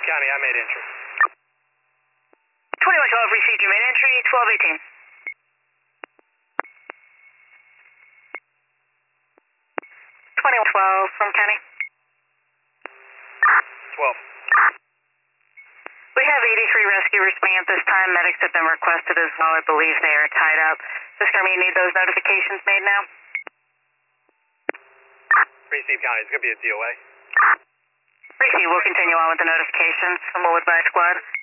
County, I made entry. 2112, received your main entry, 1218. 2112 from County. 12. We have 83 rescue responding at this time. Medics have been requested as well. I believe they are tied up. Sister, you need those notifications made now? Receive County, it's going to be a DOA. Receive, we'll continue on with the notifications from Woodbine Squad.